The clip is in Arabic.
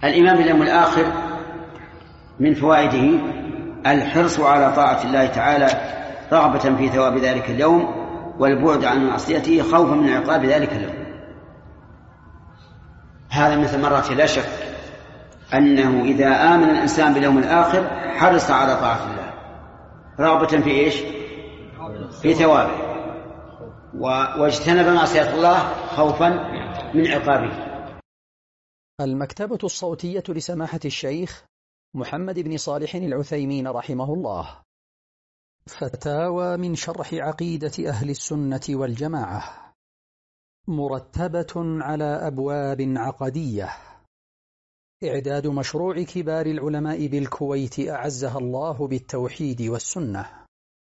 الإيمان باليوم الآخر من فوائده الحرص على طاعة الله تعالى رغبة في ثواب ذلك اليوم، والبعد عن معصيته خوفا من عقاب ذلك اليوم. هذا مثل مرة لا شك أنه إذا آمن الإنسان باليوم الآخر حرص على طاعة الله رغبة في إيش؟ في ثوابه، واجتنب معصية الله خوفا من عقابه. المكتبة الصوتية لسماحة الشيخ محمد بن صالح العثيمين رحمه الله. فتاوى من شرح عقيدة أهل السنة والجماعة، مرتبة على أبواب عقدية. إعداد مشروع كبار العلماء بالكويت أعزها الله بالتوحيد والسنة.